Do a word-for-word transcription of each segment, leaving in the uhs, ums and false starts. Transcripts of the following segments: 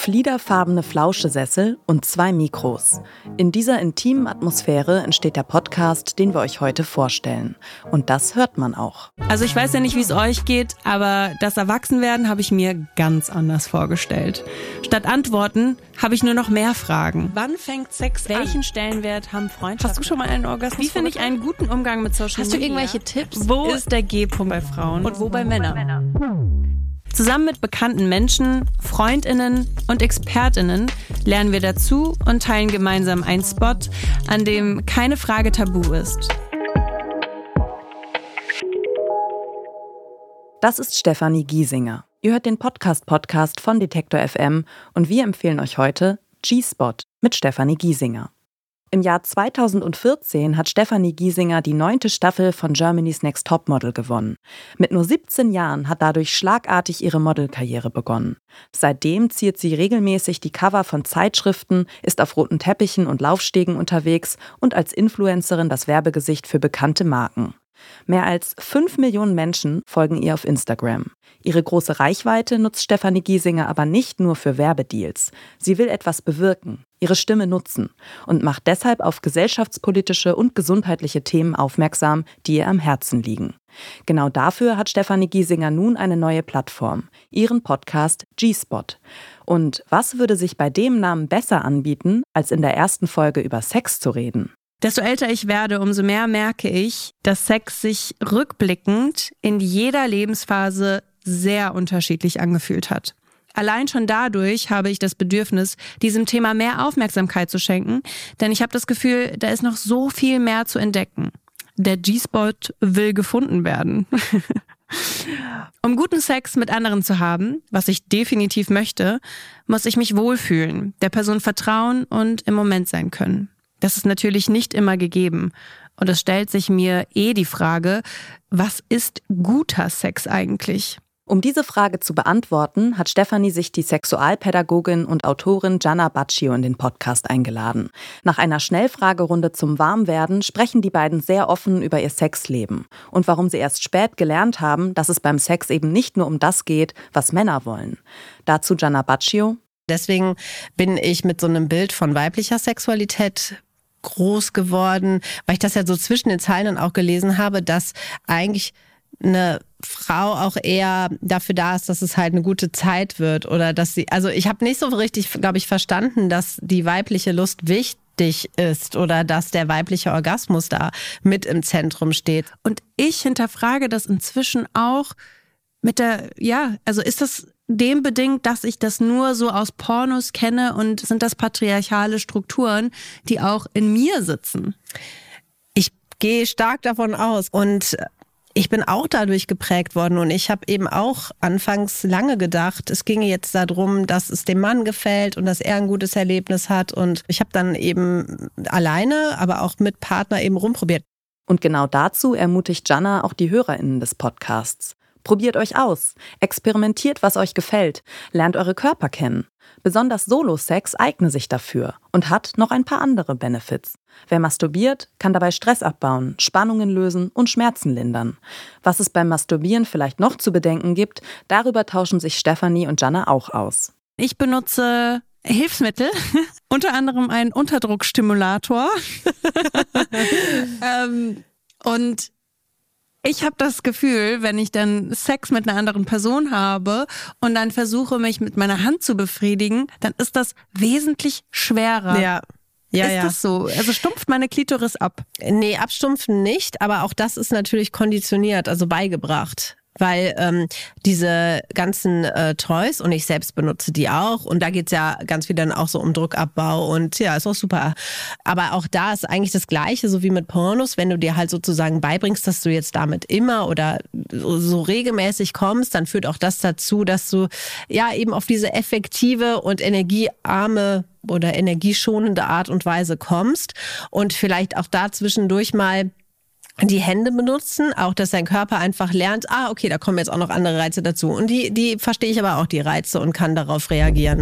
Fliederfarbene Flauschesessel und zwei Mikros. In dieser intimen Atmosphäre entsteht der Podcast, den wir euch heute vorstellen. Und das hört man auch. Also ich weiß ja nicht, wie es euch geht, aber das Erwachsenwerden habe ich mir ganz anders vorgestellt. Statt Antworten habe ich nur noch mehr Fragen. Wann fängt Sex an? Welchen Stellenwert haben Freundschaften? Hast du schon mal einen Orgasmus? Wie finde ich einen guten Umgang mit Social Media? Hast du irgendwelche Tipps? Wo ist der G-Punkt bei Frauen und wo bei Männern? Zusammen mit bekannten Menschen, FreundInnen und ExpertInnen lernen wir dazu und teilen gemeinsam einen Spot, an dem keine Frage tabu ist. Das ist Stefanie Giesinger. Ihr hört den Podcast-Podcast von Detektor F M und wir empfehlen euch heute G-Spot mit Stefanie Giesinger. Im Jahr zweitausendvierzehn hat Stefanie Giesinger die neunte Staffel von Germany's Next Topmodel gewonnen. Mit nur siebzehn Jahren hat dadurch schlagartig ihre Modelkarriere begonnen. Seitdem ziert sie regelmäßig die Cover von Zeitschriften, ist auf roten Teppichen und Laufstegen unterwegs und als Influencerin das Werbegesicht für bekannte Marken. Mehr als fünf Millionen Menschen folgen ihr auf Instagram. Ihre große Reichweite nutzt Stefanie Giesinger aber nicht nur für Werbedeals. Sie will etwas bewirken, ihre Stimme nutzen und macht deshalb auf gesellschaftspolitische und gesundheitliche Themen aufmerksam, die ihr am Herzen liegen. Genau dafür hat Stefanie Giesinger nun eine neue Plattform, ihren Podcast G-Spot. Und was würde sich bei dem Namen besser anbieten, als in der ersten Folge über Sex zu reden? Desto älter ich werde, umso mehr merke ich, dass Sex sich rückblickend in jeder Lebensphase sehr unterschiedlich angefühlt hat. Allein schon dadurch habe ich das Bedürfnis, diesem Thema mehr Aufmerksamkeit zu schenken, denn ich habe das Gefühl, da ist noch so viel mehr zu entdecken. Der G-Spot will gefunden werden. Um guten Sex mit anderen zu haben, was ich definitiv möchte, muss ich mich wohlfühlen, der Person vertrauen und im Moment sein können. Das ist natürlich nicht immer gegeben. Und es stellt sich mir eh die Frage, was ist guter Sex eigentlich? Um diese Frage zu beantworten, hat Stefanie sich die Sexualpädagogin und Autorin Gianna Baccio in den Podcast eingeladen. Nach einer Schnellfragerunde zum Warmwerden sprechen die beiden sehr offen über ihr Sexleben und warum sie erst spät gelernt haben, dass es beim Sex eben nicht nur um das geht, was Männer wollen. Dazu Gianna Baccio. Deswegen bin ich mit so einem Bild von weiblicher Sexualität groß geworden, weil ich das ja so zwischen den Zeilen dann auch gelesen habe, dass eigentlich eine Frau auch eher dafür da ist, dass es halt eine gute Zeit wird oder dass sie, also ich habe nicht so richtig, glaube ich, verstanden, dass die weibliche Lust wichtig ist oder dass der weibliche Orgasmus da mit im Zentrum steht. Und ich hinterfrage das inzwischen auch mit der, ja, also ist das dem bedingt, dass ich das nur so aus Pornos kenne und sind das patriarchale Strukturen, die auch in mir sitzen? Ich gehe stark davon aus und ich bin auch dadurch geprägt worden und ich habe eben auch anfangs lange gedacht, es ginge jetzt darum, dass es dem Mann gefällt und dass er ein gutes Erlebnis hat und ich habe dann eben alleine, aber auch mit Partner eben rumprobiert. Und genau dazu ermutigt Gianna auch die HörerInnen des Podcasts. Probiert euch aus, experimentiert, was euch gefällt, lernt eure Körper kennen. Besonders Solo-Sex eigne sich dafür und hat noch ein paar andere Benefits. Wer masturbiert, kann dabei Stress abbauen, Spannungen lösen und Schmerzen lindern. Was es beim Masturbieren vielleicht noch zu bedenken gibt, darüber tauschen sich Stefanie und Gianna auch aus. Ich benutze Hilfsmittel, unter anderem einen Unterdruckstimulator. ähm, und Ich habe das Gefühl, wenn ich dann Sex mit einer anderen Person habe und dann versuche, mich mit meiner Hand zu befriedigen, dann ist das wesentlich schwerer. Ja. Ja, ist ja. das so? Also stumpft meine Klitoris ab? Nee, abstumpfen nicht, aber auch das ist natürlich konditioniert, also beigebracht. Weil ähm, diese ganzen äh, Toys, und ich selbst benutze die auch, und da geht's ja ganz viel dann auch so um Druckabbau und ja, ist auch super. Aber auch da ist eigentlich das Gleiche, so wie mit Pornos, wenn du dir halt sozusagen beibringst, dass du jetzt damit immer oder so, so regelmäßig kommst, dann führt auch das dazu, dass du ja eben auf diese effektive und energiearme oder energieschonende Art und Weise kommst und vielleicht auch da zwischendurch mal die Hände benutzen, auch dass dein Körper einfach lernt, ah, okay, da kommen jetzt auch noch andere Reize dazu. Und die, die verstehe ich aber auch, die Reize, und kann darauf reagieren.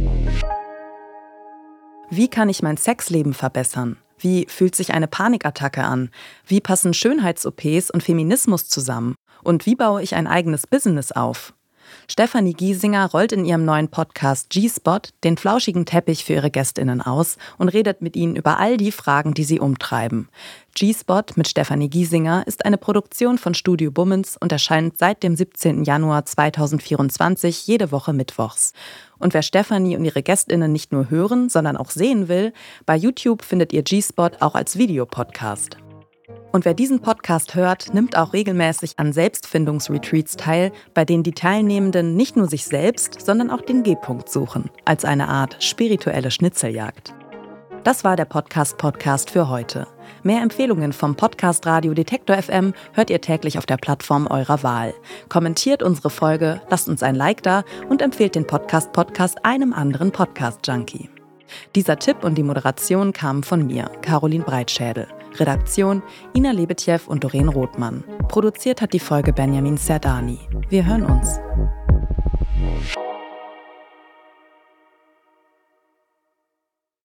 Wie kann ich mein Sexleben verbessern? Wie fühlt sich eine Panikattacke an? Wie passen Schönheits-O Ps und Feminismus zusammen? Und wie baue ich ein eigenes Business auf? Stefanie Giesinger rollt in ihrem neuen Podcast G-Spot den flauschigen Teppich für ihre GästInnen aus und redet mit ihnen über all die Fragen, die sie umtreiben. G-Spot mit Stefanie Giesinger ist eine Produktion von Studio Bummens und erscheint seit dem siebzehnten Januar zweitausendvierundzwanzig jede Woche mittwochs. Und wer Stefanie und ihre GästInnen nicht nur hören, sondern auch sehen will, bei YouTube findet ihr G-Spot auch als Videopodcast. Und wer diesen Podcast hört, nimmt auch regelmäßig an Selbstfindungsretreats teil, bei denen die Teilnehmenden nicht nur sich selbst, sondern auch den G-Punkt suchen, als eine Art spirituelle Schnitzeljagd. Das war der Podcast-Podcast für heute. Mehr Empfehlungen vom Podcast Radio Detektor F M hört ihr täglich auf der Plattform eurer Wahl. Kommentiert unsere Folge, lasst uns ein Like da und empfehlt den Podcast-Podcast einem anderen Podcast-Junkie. Dieser Tipp und die Moderation kamen von mir, Caroline Breitschädel. Redaktion Ina Lebetjew und Doreen Rothmann. Produziert hat die Folge Benjamin Serdani. Wir hören uns.